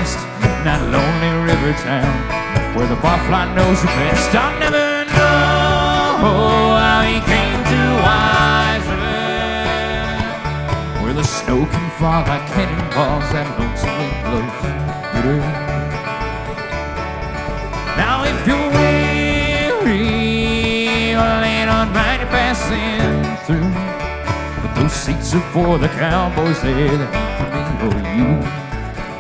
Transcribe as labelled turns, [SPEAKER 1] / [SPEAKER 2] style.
[SPEAKER 1] west, in that lonely river town, where the barfly knows you best. I'll never know how he came to Wise River, where the snow can fall like cannonballs that lonesomely blows bitter. Now if you're weary or late on mighty passing through, but those seats are for the cowboys there, they ain't for me or you.